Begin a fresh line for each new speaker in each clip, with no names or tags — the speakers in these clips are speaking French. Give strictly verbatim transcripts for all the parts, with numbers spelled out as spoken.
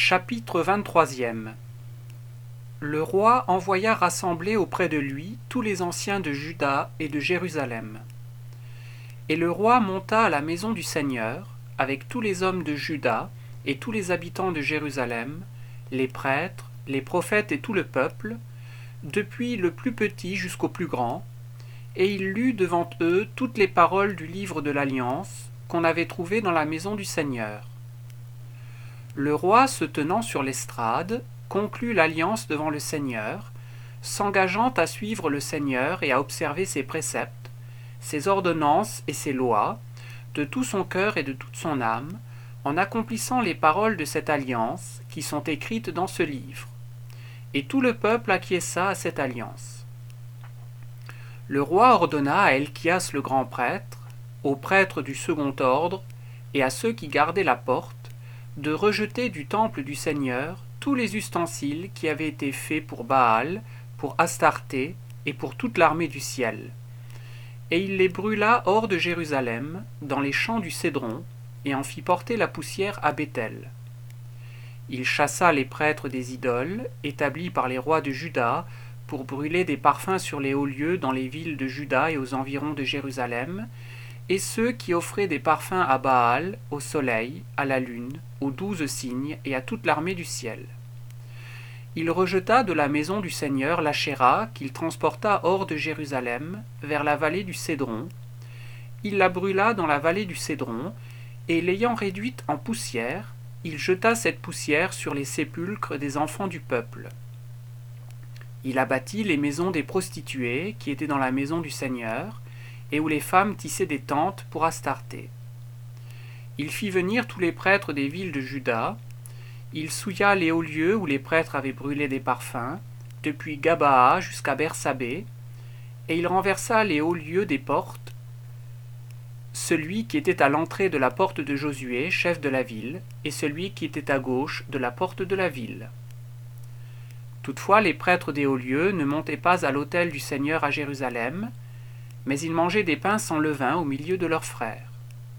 Chapitre vingt-trois. Le roi envoya rassembler auprès de lui tous les anciens de Juda et de Jérusalem. Et le roi monta à la maison du Seigneur, avec tous les hommes de Juda et tous les habitants de Jérusalem, les prêtres, les prophètes et tout le peuple, depuis le plus petit jusqu'au plus grand, et il lut devant eux toutes les paroles du livre de l'Alliance qu'on avait trouvé dans la maison du Seigneur. Le roi, se tenant sur l'estrade, conclut l'alliance devant le Seigneur, s'engageant à suivre le Seigneur et à observer ses préceptes, ses ordonnances et ses lois, de tout son cœur et de toute son âme, en accomplissant les paroles de cette alliance qui sont écrites dans ce livre. Et tout le peuple acquiesça à cette alliance. Le roi ordonna à Elchias le grand prêtre, aux prêtres du second ordre et à ceux qui gardaient la porte, de rejeter du temple du Seigneur tous les ustensiles qui avaient été faits pour Baal, pour Astarté et pour toute l'armée du ciel. Et il les brûla hors de Jérusalem, dans les champs du Cédron, et en fit porter la poussière à Béthel. Il chassa les prêtres des idoles, établis par les rois de Juda, pour brûler des parfums sur les hauts lieux dans les villes de Juda et aux environs de Jérusalem, et ceux qui offraient des parfums à Baal, au soleil, à la lune, aux douze signes et à toute l'armée du ciel. Il rejeta de la maison du Seigneur l'Achéra qu'il transporta hors de Jérusalem, vers la vallée du Cédron. Il la brûla dans la vallée du Cédron, et l'ayant réduite en poussière, il jeta cette poussière sur les sépulcres des enfants du peuple. Il abattit les maisons des prostituées qui étaient dans la maison du Seigneur, et où les femmes tissaient des tentes pour Astarté. Il fit venir tous les prêtres des villes de Juda. Il souilla les hauts lieux où les prêtres avaient brûlé des parfums, depuis Gabaa jusqu'à Bersabée, et il renversa les hauts lieux des portes, celui qui était à l'entrée de la porte de Josué, chef de la ville, et celui qui était à gauche de la porte de la ville. Toutefois, les prêtres des hauts lieux ne montaient pas à l'autel du Seigneur à Jérusalem, mais ils mangeaient des pains sans levain au milieu de leurs frères.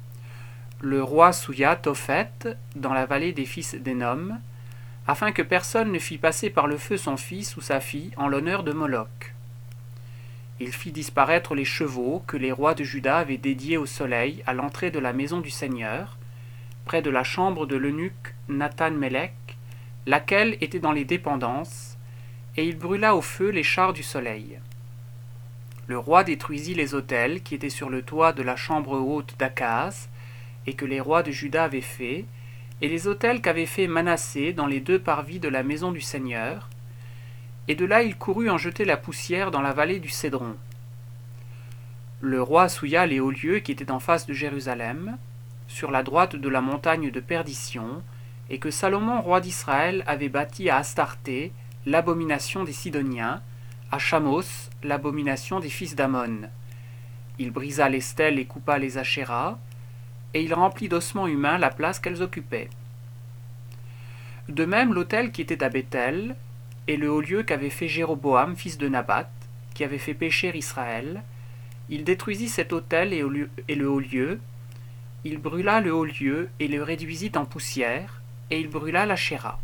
Le roi souilla Tophet dans la vallée des fils d'Énom, afin que personne ne fît passer par le feu son fils ou sa fille en l'honneur de Moloch. Il fit disparaître les chevaux que les rois de Juda avaient dédiés au soleil à l'entrée de la maison du Seigneur, près de la chambre de l'eunuque Nathan-Mélec, laquelle était dans les dépendances, et il brûla au feu les chars du soleil. Le roi détruisit les autels qui étaient sur le toit de la chambre haute d'Akaz, et que les rois de Juda avaient fait, et les autels qu'avait fait Manassé dans les deux parvis de la maison du Seigneur, et de là il courut en jeter la poussière dans la vallée du Cédron. Le roi souilla les hauts lieux qui étaient en face de Jérusalem, sur la droite de la montagne de Perdition, et que Salomon, roi d'Israël, avait bâti à Astarté, l'abomination des Sidoniens, à Chamos, l'abomination des fils d'Ammon. Il brisa les stèles et coupa les Achéras, et il remplit d'ossements humains la place qu'elles occupaient. De même, l'autel qui était à Béthel, et le haut lieu qu'avait fait Jéroboam, fils de Nabat, qui avait fait pécher Israël, il détruisit cet autel et, et le haut lieu, il brûla le haut lieu et le réduisit en poussière, et il brûla l'Achéra.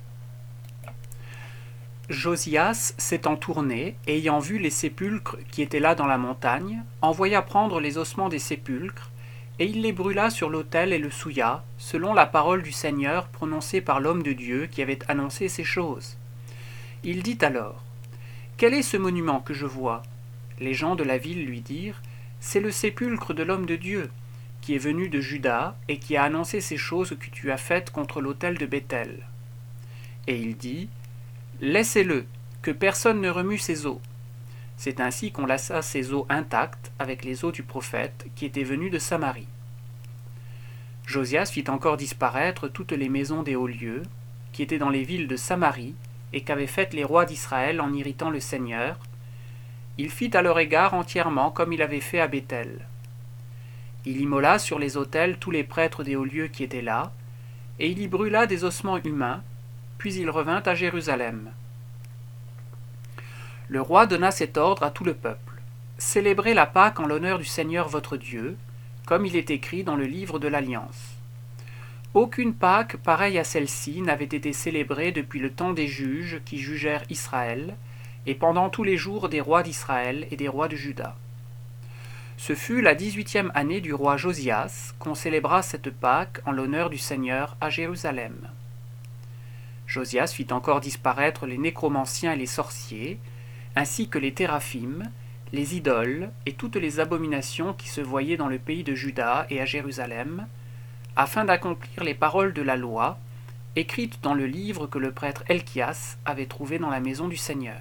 Josias s'étant tourné, et ayant vu les sépulcres qui étaient là dans la montagne, envoya prendre les ossements des sépulcres, et il les brûla sur l'autel et le souilla, selon la parole du Seigneur prononcée par l'homme de Dieu qui avait annoncé ces choses. Il dit alors, « Quel est ce monument que je vois ?» Les gens de la ville lui dirent, « C'est le sépulcre de l'homme de Dieu, qui est venu de Juda et qui a annoncé ces choses que tu as faites contre l'autel de Béthel. » Et il dit, « Laissez-le, que personne ne remue ses os. » C'est ainsi qu'on laissa ses os intacts avec les os du prophète qui était venu de Samarie. Josias fit encore disparaître toutes les maisons des hauts lieux, qui étaient dans les villes de Samarie, et qu'avaient faites les rois d'Israël en irritant le Seigneur. Il fit à leur égard entièrement comme il avait fait à Béthel. Il immola sur les autels tous les prêtres des hauts lieux qui étaient là, et il y brûla des ossements humains, puis il revint à Jérusalem. Le roi donna cet ordre à tout le peuple. Célébrez la Pâque en l'honneur du Seigneur votre Dieu, comme il est écrit dans le livre de l'Alliance. Aucune Pâque pareille à celle-ci n'avait été célébrée depuis le temps des juges qui jugèrent Israël, et pendant tous les jours des rois d'Israël et des rois de Juda. Ce fut la dix-huitième année du roi Josias qu'on célébra cette Pâque en l'honneur du Seigneur à Jérusalem. Josias fit encore disparaître les nécromanciens et les sorciers, ainsi que les téraphim, les idoles et toutes les abominations qui se voyaient dans le pays de Juda et à Jérusalem, afin d'accomplir les paroles de la loi, écrites dans le livre que le prêtre Elchias avait trouvé dans la maison du Seigneur.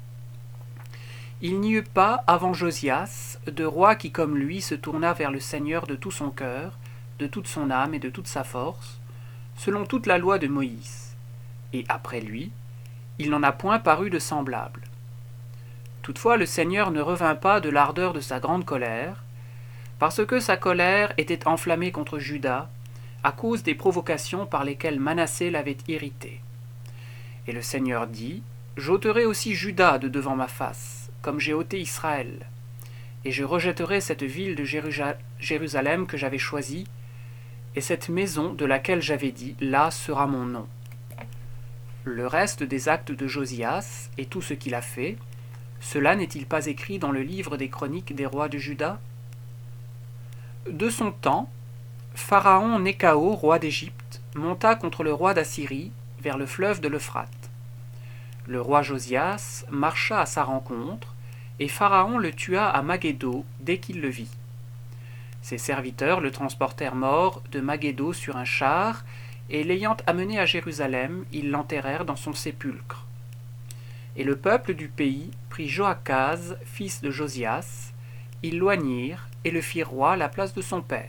Il n'y eut pas, avant Josias, de roi qui comme lui se tourna vers le Seigneur de tout son cœur, de toute son âme et de toute sa force, selon toute la loi de Moïse. Et après lui, il n'en a point paru de semblable. Toutefois le Seigneur ne revint pas de l'ardeur de sa grande colère, parce que sa colère était enflammée contre Juda, à cause des provocations par lesquelles Manassé l'avait irrité. Et le Seigneur dit, « J'ôterai aussi Juda de devant ma face, comme j'ai ôté Israël, et je rejetterai cette ville de Jérusalem que j'avais choisie, et cette maison de laquelle j'avais dit, là sera mon nom. » Le reste des actes de Josias et tout ce qu'il a fait, cela n'est-il pas écrit dans le livre des chroniques des rois de Juda? De son temps, Pharaon Néchao, roi d'Égypte, monta contre le roi d'Assyrie vers le fleuve de l'Euphrate. Le roi Josias marcha à sa rencontre, et Pharaon le tua à Maghédo dès qu'il le vit. Ses serviteurs le transportèrent mort de Maghédo sur un char, et l'ayant amené à Jérusalem, ils l'enterrèrent dans son sépulcre. Et le peuple du pays prit Joachaz, fils de Josias, ils l'oignirent et le firent roi à la place de son père.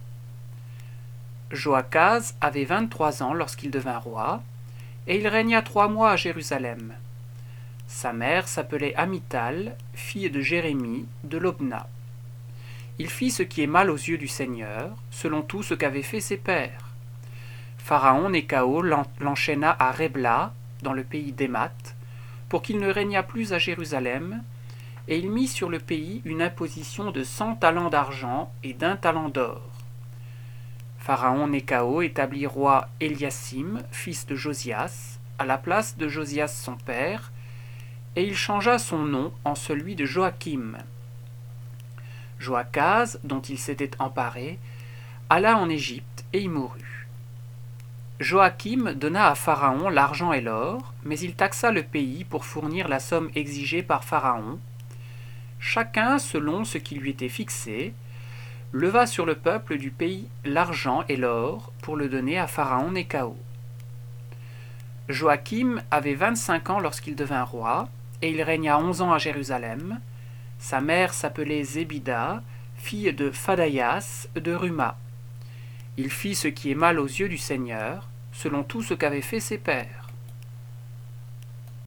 Joachaz avait vingt-trois ans lorsqu'il devint roi, et il régna trois mois à Jérusalem. Sa mère s'appelait Amital, fille de Jérémie, de Lobna. Il fit ce qui est mal aux yeux du Seigneur, selon tout ce qu'avaient fait ses pères. Pharaon Néchao l'enchaîna à Rébla, dans le pays d'Émat, pour qu'il ne régnât plus à Jérusalem, et il mit sur le pays une imposition de cent talents d'argent et d'un talent d'or. Pharaon Néchao établit roi Éliasim, fils de Josias, à la place de Josias son père, et il changea son nom en celui de Joachim. Joachaz, dont il s'était emparé, alla en Égypte et y mourut. Joachim donna à Pharaon l'argent et l'or, mais il taxa le pays pour fournir la somme exigée par Pharaon. Chacun selon ce qui lui était fixé, leva sur le peuple du pays l'argent et l'or pour le donner à Pharaon Néchao. Joachim avait vingt-cinq ans lorsqu'il devint roi, et il régna onze ans à Jérusalem. Sa mère s'appelait Zébida, fille de Phadaïas de Ruma. Il fit ce qui est mal aux yeux du Seigneur, selon tout ce qu'avaient fait ses pères.